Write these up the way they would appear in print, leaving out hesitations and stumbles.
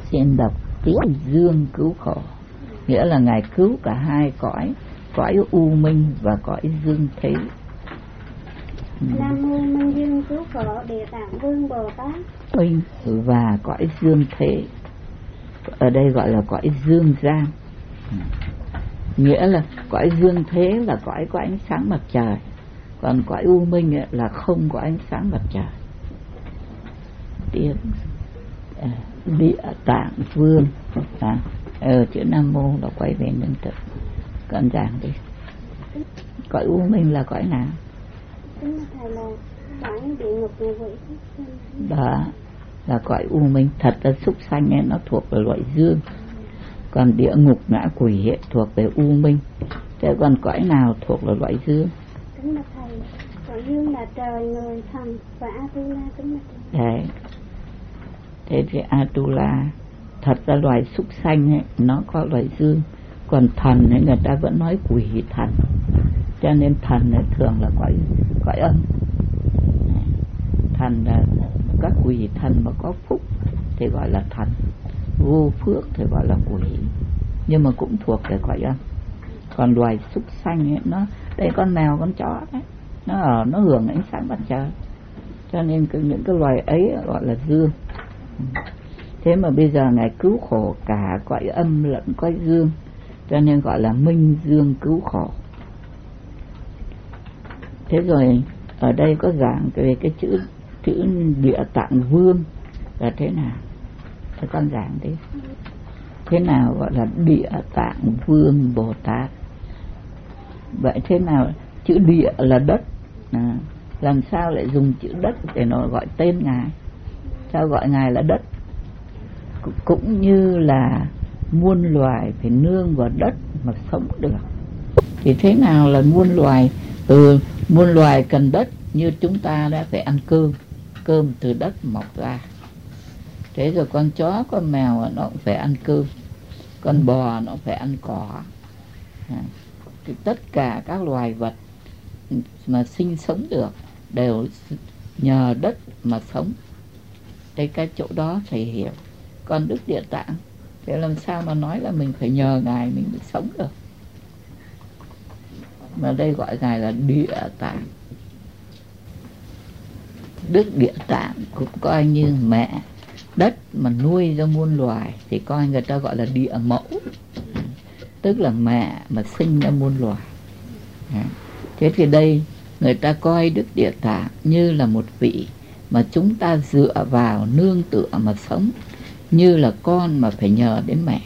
xin đọc tiếp dương cứu khổ, nghĩa là Ngài cứu cả hai cõi, cõi u minh và cõi dương thế. Nam mô Minh Dương cứu khổ Địa Tạng Vương Bồ Tát. Minh và cõi dương thế, ở đây gọi là cõi dương gian, nghĩa là cõi dương thế là cõi có ánh sáng mặt trời, còn cõi u minh là không có ánh sáng mặt trời. Tiếng Địa Tạng Vương, chữ Nam Mô là quay về nhân thực. Con giảng đi. Cõi u minh là cõi nào? Thầy là cõi địa ngục ngạ quỷ. Đó là cõi u minh. Thật là súc sanh ấy, nó thuộc về loại dương, còn địa ngục ngạ quỷ ấy, thuộc về u minh. Thế còn cõi nào thuộc là loại dương? Kính bạch thầy, cõi dương là trời, người, thần và Atula. Kính bạch thầy. Đấy. Thế thì Atula, thật ra loài súc sanh ấy, nó có loài dương, còn thần ấy người ta vẫn nói quỷ thần, cho nên thần ấy thường là cõi âm. Thần là các quỷ thần mà có phúc thì gọi là thần, vô phước thì gọi là quỷ, nhưng mà cũng thuộc về cõi âm. Còn loài súc sanh ấy, nó đây con mèo con chó đấy, nó hưởng ánh sáng mặt trời, cho nên những cái loài ấy gọi là dương. Thế mà bây giờ Ngài cứu khổ cả cõi âm lẫn cõi dương, cho nên gọi là minh dương cứu khổ. Thế rồi ở đây có giảng về cái chữ Địa Tạng Vương là thế nào? Thế con giảng đi. Thế nào gọi là Địa Tạng Vương Bồ Tát? Vậy thế nào? Chữ địa là đất, làm sao lại dùng chữ đất để nó gọi tên Ngài? Sao gọi Ngài là đất? Cũng như là muôn loài phải nương vào đất mà sống được. Thì thế nào là muôn loài? Muôn loài cần đất, như chúng ta đã phải ăn cơm từ đất mọc ra. Thế rồi con chó, con mèo nó cũng phải ăn cơm, con bò nó phải ăn cỏ. Thì tất cả các loài vật mà sinh sống được đều nhờ đất mà sống. Đây cái chỗ đó thầy hiểu. Còn Đức Địa Tạng thì làm sao mà nói là mình phải nhờ Ngài mình mới sống được? Mà đây gọi Ngài là Địa Tạng. Đức Địa Tạng cũng coi như mẹ đất mà nuôi ra muôn loài, thì coi người ta gọi là địa mẫu, tức là mẹ mà sinh ra muôn loài. Thế thì đây người ta coi Đức Địa Tạng như là một vị mà chúng ta dựa vào nương tựa mà sống, như là con mà phải nhờ đến mẹ,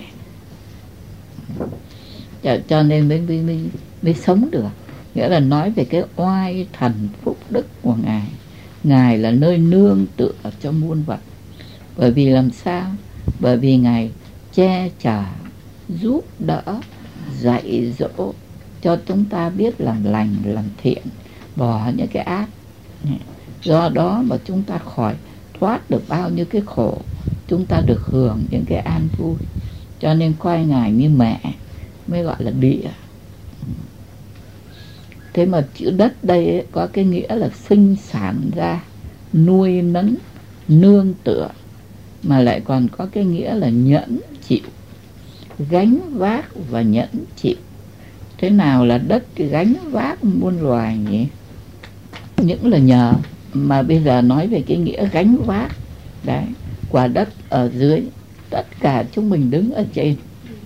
cho nên mới sống được. Nghĩa là nói về cái oai thần phúc đức của Ngài. Ngài là nơi nương tựa cho muôn vật. Bởi vì làm sao? Bởi vì Ngài che chở, giúp đỡ, dạy dỗ cho chúng ta biết làm lành, làm thiện, bỏ những cái ác. Do đó mà chúng ta khỏi thoát được bao nhiêu cái khổ, chúng ta được hưởng những cái an vui. Cho nên coi Ngài như mẹ mới gọi là địa. Thế mà chữ đất đây ấy, có cái nghĩa là sinh sản ra, nuôi nấng, nương tựa, mà lại còn có cái nghĩa là nhẫn chịu, gánh vác và nhẫn chịu. Thế nào là đất gánh vác muôn loài nhỉ? Những là nhờ, mà bây giờ nói về cái nghĩa gánh vác. Đấy, quả đất ở dưới, tất cả chúng mình đứng ở trên.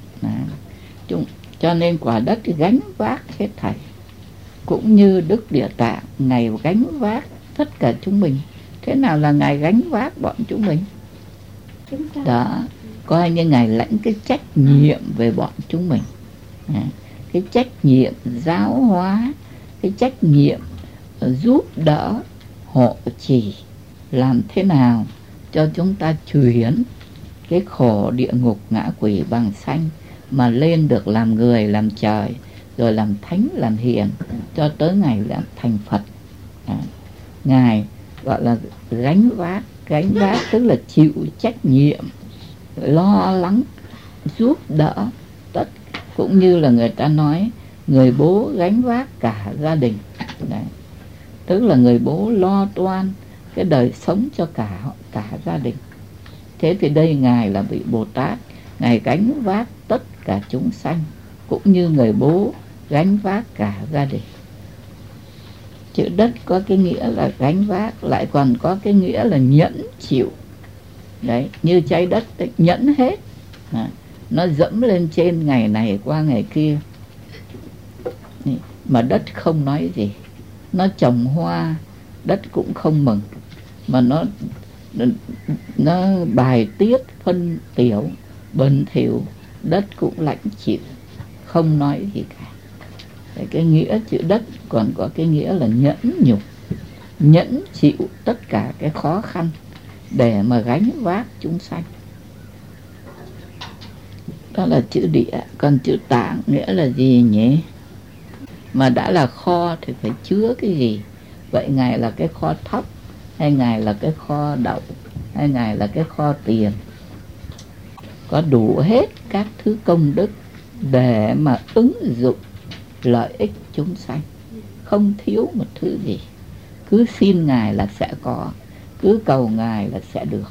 Cho nên quả đất gánh vác hết thảy. Cũng như Đức Địa Tạng, Ngài gánh vác tất cả chúng mình. Thế nào là Ngài gánh vác bọn chúng mình? Đó, coi như Ngài lãnh cái trách nhiệm về bọn chúng mình. Cái trách nhiệm giáo hóa, cái trách nhiệm giúp đỡ, hộ trì, làm thế nào cho chúng ta chuyển cái khổ địa ngục ngã quỷ bằng sanh mà lên được làm người, làm trời, rồi làm thánh, làm hiền, cho tới ngày làm thành Phật. Ngài gọi là gánh vác tức là chịu trách nhiệm, lo lắng, giúp đỡ tất. Cũng như là người ta nói người bố gánh vác cả gia đình. Đấy, tức là người bố lo toan cái đời sống cho cả gia đình. Thế thì đây Ngài là vị Bồ Tát, Ngài gánh vác tất cả chúng sanh, cũng như người bố gánh vác cả gia đình. Chữ đất có cái nghĩa là gánh vác, lại còn có cái nghĩa là nhẫn chịu. Đấy, như trái đất đấy, nhẫn hết. Nó dẫm lên trên ngày này qua ngày kia, mà đất không nói gì. Nó trồng hoa, đất cũng không mừng, mà nó bài tiết phân tiểu bẩn thỉu, đất cũng lạnh chịu, không nói gì cả. Đấy, cái nghĩa chữ đất còn có cái nghĩa là nhẫn nhục, nhẫn chịu tất cả cái khó khăn để mà gánh vác chúng sanh. Đó là chữ địa. Còn chữ tạng nghĩa là gì nhỉ? Mà đã là kho thì phải chứa cái gì? Vậy Ngài là cái kho thóc, hay Ngài là cái kho đậu, hay Ngài là cái kho tiền? Có đủ hết các thứ công đức để mà ứng dụng lợi ích chúng sanh, không thiếu một thứ gì. Cứ xin Ngài là sẽ có, cứ cầu Ngài là sẽ được.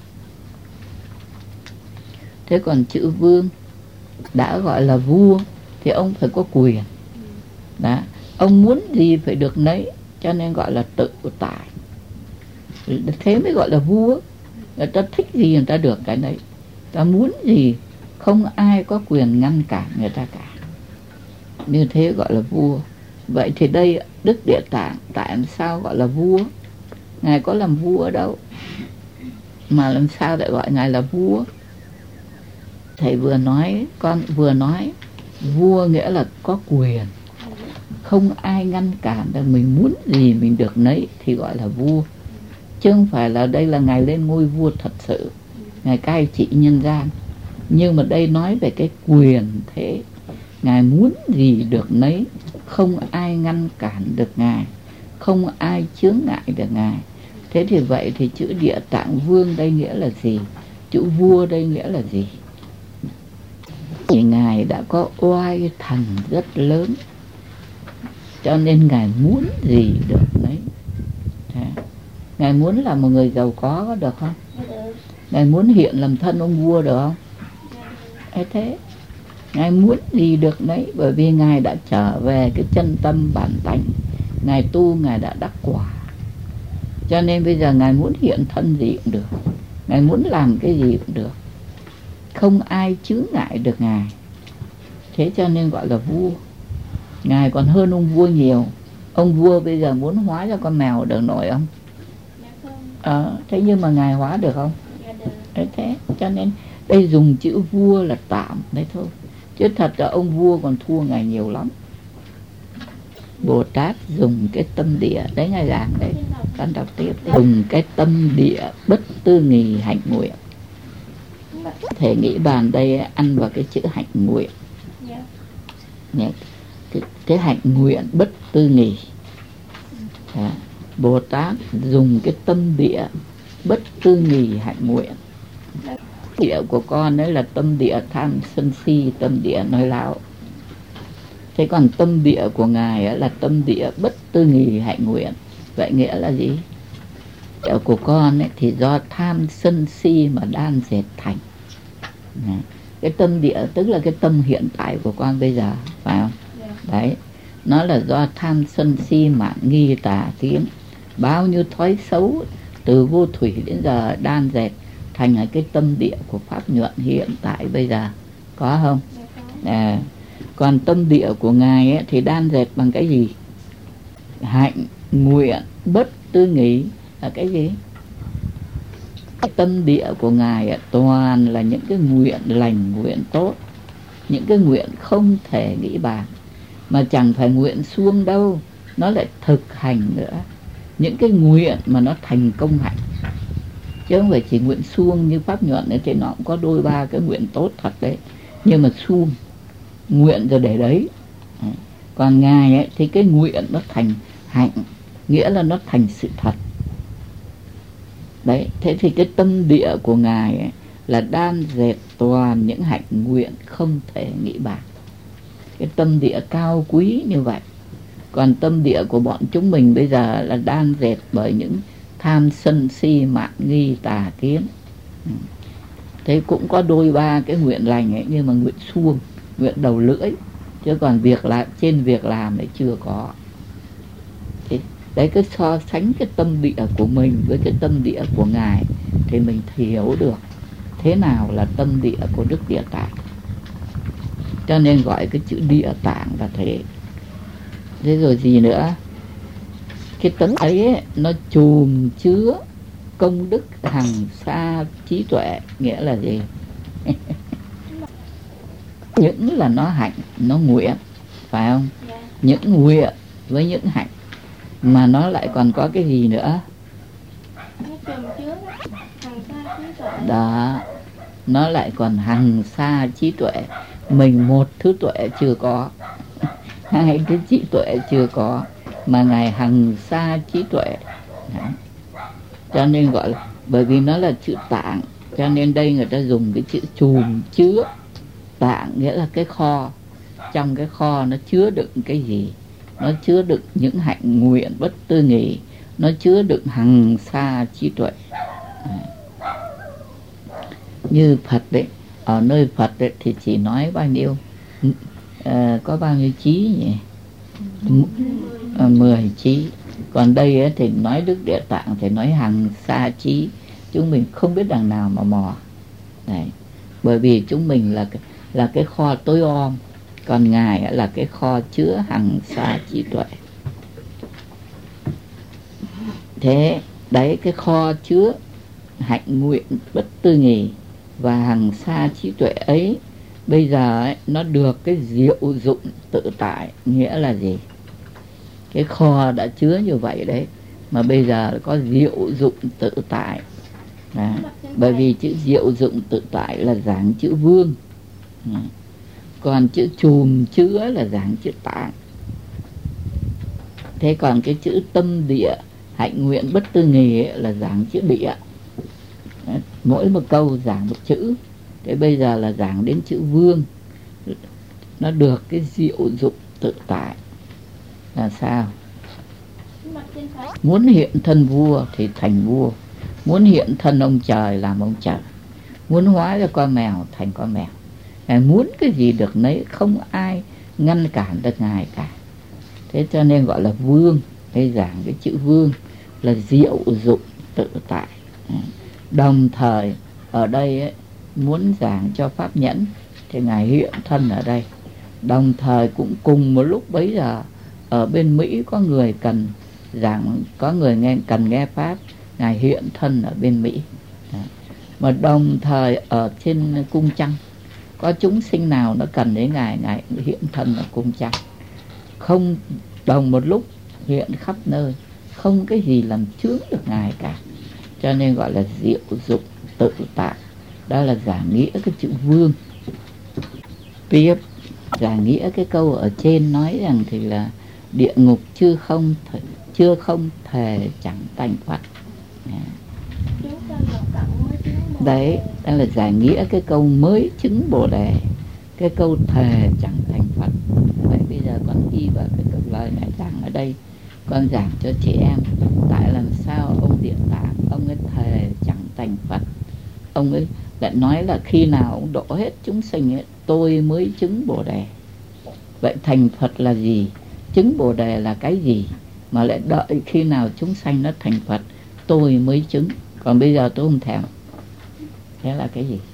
Thế còn chữ vương, đã gọi là vua thì ông phải có quyền. Đó, ông muốn gì phải được nấy, cho nên gọi là tự tại. Thế mới gọi là vua. Người ta thích gì người ta được cái đấy, ta muốn gì không ai có quyền ngăn cản người ta cả. Như thế gọi là vua. Vậy thì đây Đức Địa Tạng tại sao gọi là vua? Ngài có làm vua đâu, mà làm sao lại gọi Ngài là vua? Thầy vừa nói, con vừa nói, vua nghĩa là có quyền, không ai ngăn cản được, mình muốn gì mình được nấy thì gọi là vua. Chứ không phải là đây là Ngài lên ngôi vua thật sự, Ngài cai trị nhân gian. Nhưng mà đây nói về cái quyền thế, Ngài muốn gì được nấy, không ai ngăn cản được Ngài, không ai chướng ngại được Ngài. Thế thì vậy thì chữ Địa Tạng Vương đây nghĩa là gì? Chữ vua đây nghĩa là gì? Thì Ngài đã có oai thần rất lớn, cho nên Ngài muốn gì được đấy. Ngài muốn là một người giàu có được không? Ngài muốn hiện làm thân ông vua được không? Thế Ngài muốn gì được đấy, bởi vì Ngài đã trở về cái chân tâm bản tánh. Ngài tu, Ngài đã đắc quả, cho nên bây giờ Ngài muốn hiện thân gì cũng được, Ngài muốn làm cái gì cũng được, không ai chướng ngại được Ngài. Thế cho nên gọi là vua. Ngài còn hơn ông vua nhiều. Ông vua bây giờ muốn hóa cho con mèo được nổi không? Thế nhưng mà Ngài hóa được không? Thế cho nên đây dùng chữ vua là tạm đấy thôi, chứ thật là ông vua còn thua Ngài nhiều lắm. Bồ Tát dùng cái tâm địa, đấy Ngài giảng đấy, con đọc tiếp. Dùng cái tâm địa bất tư nghì hạnh nguyện. Thể nghĩ bàn đây ăn vào cái chữ hạnh nguyện. Cái hạnh nguyện bất tư nghì. Bồ Tát dùng cái tâm địa bất tư nghì hạnh nguyện. Địa của con đấy là tâm địa tham sân si, tâm địa nói láo. Thế còn tâm địa của Ngài là tâm địa bất tư nghì hạnh nguyện. Vậy nghĩa là gì? Địa của con ấy thì do tham sân si mà đan dệt thành. Cái tâm địa tức là cái tâm hiện tại của con bây giờ, phải không? Đấy, nó là do tham sân si mạn nghi tà kiến, bao nhiêu thói xấu từ vô thủy đến giờ đan dệt thành cái tâm địa của pháp nhuận hiện tại bây giờ, có không? Còn tâm địa của Ngài ấy, thì đan dệt bằng cái gì? Hạnh nguyện bất tư nghì là cái gì? Cái tâm địa của Ngài ấy, toàn là những cái nguyện lành, nguyện tốt, những cái nguyện không thể nghĩ bàn, mà chẳng phải nguyện suông đâu, nó lại thực hành nữa. Những cái nguyện mà nó thành công hạnh, chứ không phải chỉ nguyện suông như pháp nhuận ấy, thì nó cũng có đôi ba cái nguyện tốt thật đấy, nhưng mà suông nguyện rồi để đấy. Còn Ngài ấy, thì cái nguyện nó thành hạnh, nghĩa là nó thành sự thật đấy. Thế thì cái tâm địa của Ngài ấy là đan dệt toàn những hạnh nguyện không thể nghĩ bàn. Cái tâm địa cao quý như vậy. Còn tâm địa của bọn chúng mình bây giờ là đan dệt bởi những tham sân si mạn nghi tà kiến. Thế cũng có đôi ba cái nguyện lành ấy, nhưng mà nguyện suông, nguyện đầu lưỡi, chứ còn trên việc làm đấy chưa có. Thế đấy, cứ so sánh cái tâm địa của mình với cái tâm địa của Ngài thì mình hiểu được thế nào là tâm địa của Đức Địa Tạng. Cho nên gọi cái chữ Địa Tạng là thế. Thế rồi gì nữa? Cái tấn ấy nó chùm chứa công đức hằng sa trí tuệ. Nghĩa là gì? Những là nó hạnh, nó nguyện, phải không? Những nguyện với những hạnh, mà nó lại còn có cái gì nữa? Đó, nó lại còn hằng sa trí tuệ. Mình một thứ tuệ chưa có, hai cái trí tuệ chưa có, mà Ngài hằng sa trí tuệ. Đó. Cho nên gọi là, bởi vì nó là chữ tạng, cho nên đây người ta dùng cái chữ chùm chứa. Tạng nghĩa là cái kho. Trong cái kho nó chứa đựng cái gì? Nó chứa đựng những hạnh nguyện bất tư nghì, nó chứa đựng hằng sa trí tuệ. Như Phật đấy, ở nơi Phật đấy thì chỉ nói bao nhiêu, có bao nhiêu trí nhỉ? 10 trí. Còn đây ấy, thì nói Đức Địa Tạng thì nói hằng sa trí. Chúng mình không biết đằng nào mà mò. Đấy. Bởi vì chúng mình là cái kho tối om, còn Ngài là cái kho chứa hằng sa trí tuệ. Thế đấy, cái kho chứa hạnh nguyện bất tư nghì và hằng sa trí tuệ ấy, bây giờ ấy, nó được cái diệu dụng tự tại. Nghĩa là gì? Cái kho đã chứa như vậy đấy, mà bây giờ có diệu dụng tự tại. Đó. Bởi vì chữ diệu dụng tự tại là giảng chữ vương. Đó. Còn chữ chùm chứa là giảng chữ tạng. Thế còn cái chữ tâm địa hạnh nguyện bất tư nghì ấy là giảng chữ địa. Đó. Mỗi một câu giảng một chữ. Thế bây giờ là giảng đến chữ vương. Nó được cái diệu dụng tự tại. Là sao? Muốn hiện thân vua thì thành vua, muốn hiện thân ông trời làm ông trời, muốn hóa ra con mèo thành con mèo. Ngài muốn cái gì được nấy, không ai ngăn cản được Ngài cả. Thế cho nên gọi là vương. Hay giảng cái chữ vương là diệu dụng tự tại. Đồng thời ở đây ấy, muốn giảng cho pháp nhẫn thì Ngài hiện thân ở đây. Đồng thời cũng cùng một lúc bấy giờ ở bên Mỹ có người cần giảng, có người cần nghe pháp, Ngài hiện thân ở bên Mỹ. Đó. Mà đồng thời ở trên cung trăng có chúng sinh nào nó cần đến Ngài, Ngài hiện thân ở cung trăng. Không đồng một lúc hiện khắp nơi, không cái gì làm chướng được Ngài cả. Cho nên gọi là diệu dụng tự tại. Đó là giảng nghĩa cái chữ vương. Tiếp giảng nghĩa cái câu ở trên nói rằng thì là địa ngục chưa không thể chẳng thành Phật. Đấy, đó là giải nghĩa cái câu mới chứng Bồ Đề, cái câu thề chẳng thành Phật. Vậy bây giờ con ghi vào cái câu lời này giảng ở đây, con giảng cho chị em. Tại làm sao ông Địa Tạng, ông ấy thề chẳng thành Phật. Ông ấy lại nói là khi nào ông độ hết chúng sinh ấy, tôi mới chứng Bồ Đề. Vậy thành Phật là gì? Chứng Bồ Đề là cái gì? Mà lại đợi khi nào chúng sanh nó thành Phật tôi mới chứng. Còn bây giờ tôi không thèm. Thế là cái gì?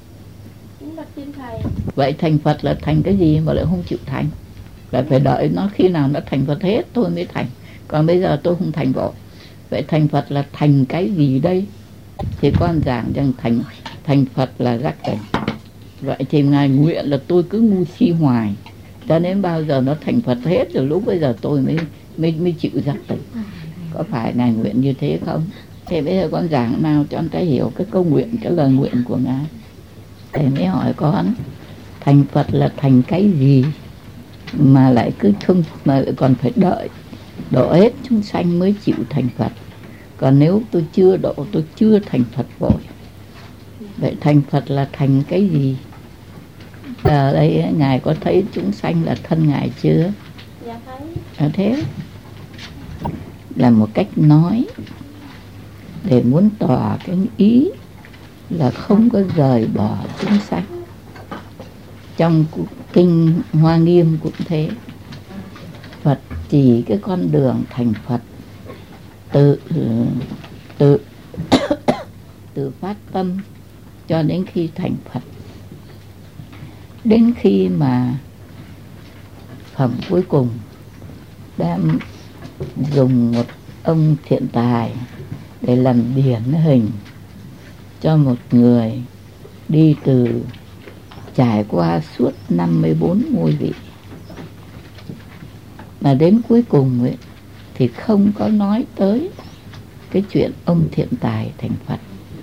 Vậy thành Phật là thành cái gì mà lại không chịu thành? Lại phải đợi nó khi nào nó thành Phật hết tôi mới thành. Còn bây giờ tôi không thành vội. Vậy thành Phật là thành cái gì đây? Thì con giảng rằng thành Phật là giác tỉnh. Vậy thì Ngài nguyện là tôi cứ ngu si hoài, cho nên bao giờ nó thành Phật hết rồi lúc bây giờ tôi mới chịu giác tỉnh. Có phải Ngài nguyện như thế không? Thế bây giờ con giảng nào cho anh ta hiểu cái câu nguyện, cái lời nguyện của Ngài. Thầy mới hỏi con, thành Phật là thành cái gì mà lại cứ không, mà lại còn phải đợi độ hết chúng sanh mới chịu thành Phật. Còn nếu tôi chưa độ, tôi chưa thành Phật vội. Vậy thành Phật là thành cái gì? Ở đây Ngài có thấy chúng sanh là thân Ngài chưa? Dạ thấy. Thế là một cách nói để muốn tỏ cái ý là không có rời bỏ chúng sanh. Trong kinh Hoa Nghiêm cũng thế, Phật chỉ cái con đường thành Phật từ phát tâm cho đến khi thành Phật. Đến khi mà phẩm cuối cùng đem dùng một ông thiện tài để làm điển hình cho một người đi từ trải qua suốt 54 ngôi vị, mà đến cuối cùng ấy, thì không có nói tới cái chuyện ông thiện tài thành Phật,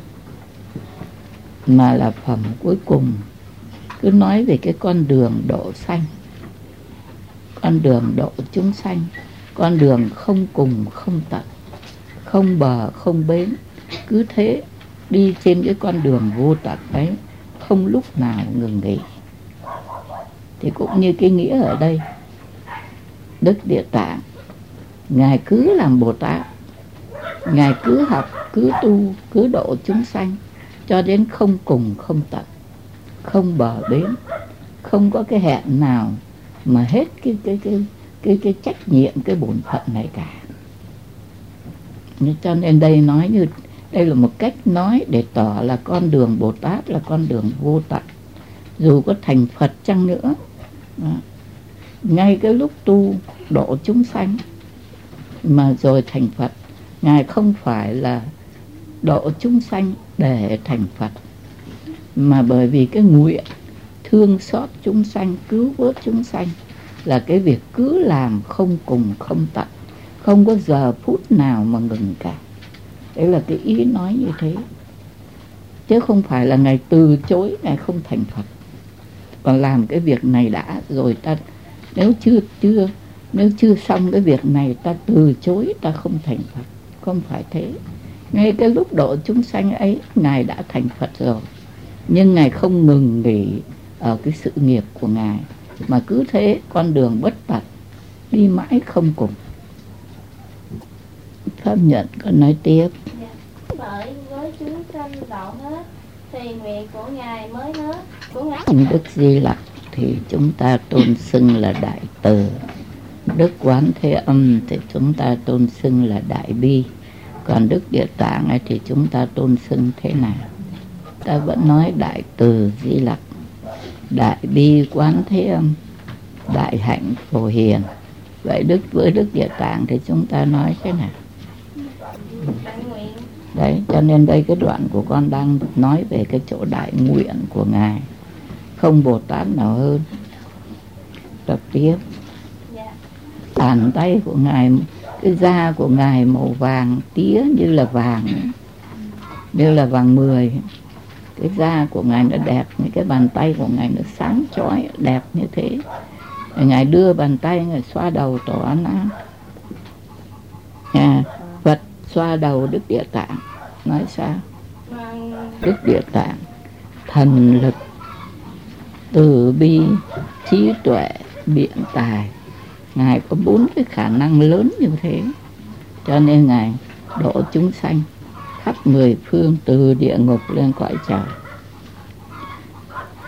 mà là phẩm cuối cùng cứ nói về cái con đường độ sanh, con đường độ chúng sanh, con đường không cùng không tận, không bờ không bến, cứ thế đi trên cái con đường vô tận ấy, không lúc nào ngừng nghỉ. Thì cũng như cái nghĩa ở đây, Đức Địa Tạng Ngài cứ làm Bồ Tát, Ngài cứ học, cứ tu, cứ độ chúng sanh cho đến không cùng không tận, không bờ bến, không có cái hẹn nào mà hết cái trách nhiệm, cái bổn phận này cả. Cho nên đây nói như đây là một cách nói để tỏ là con đường Bồ Tát là con đường vô tận. Dù có thành Phật chăng nữa, ngay cái lúc tu độ chúng sanh mà rồi thành Phật, Ngài không phải là độ chúng sanh để thành Phật, mà bởi vì cái nguyện thương xót chúng sanh, cứu vớt chúng sanh là cái việc cứ làm không cùng không tận, không có giờ phút nào mà ngừng cả. Đấy là cái ý nói như thế, chứ không phải là Ngài từ chối, Ngài không thành Phật, còn làm cái việc này đã rồi ta nếu chưa xong cái việc này ta từ chối, ta không thành Phật. Không phải thế. Ngay cái lúc độ chúng sanh ấy, Ngài đã thành Phật rồi, nhưng Ngài không ngừng nghỉ ở cái sự nghiệp của Ngài, mà cứ thế con đường bất tận đi mãi không cùng. Pháp Nhận còn nói tiếp. Bởi với chúng sanh độ hết thì nguyện của Ngài mới hết. Của Ngài Đức Di Lặc thì chúng ta tôn xưng là Đại Từ, Đức Quán Thế Âm thì chúng ta tôn xưng là Đại Bi, còn Đức Địa Tạng ấy thì chúng ta tôn xưng thế nào? Ta vẫn nói Đại Từ Di Lặc, Đại Bi Quán Thế Âm, Đại Hạnh Phổ Hiền. Vậy với Đức Địa Tạng thì chúng ta nói thế nào? Đấy, cho nên đây cái đoạn của con đang nói về cái chỗ đại nguyện của Ngài, không Bồ Tát nào hơn. Tập tiếp. Bàn tay của Ngài, cái da của Ngài màu vàng tía như là vàng, như là vàng 10. Cái da của Ngài nó đẹp, những cái bàn tay của Ngài nó sáng chói đẹp như thế. Ngài đưa bàn tay, Ngài xoa đầu Tổ A Nan. Phật xoa đầu Đức Địa Tạng, nói sao? Đức Địa Tạng thần lực, từ bi, trí tuệ, biện tài, Ngài có 4 cái khả năng lớn như thế, cho nên Ngài độ chúng sanh khắp 10 phương, từ địa ngục lên cõi trời.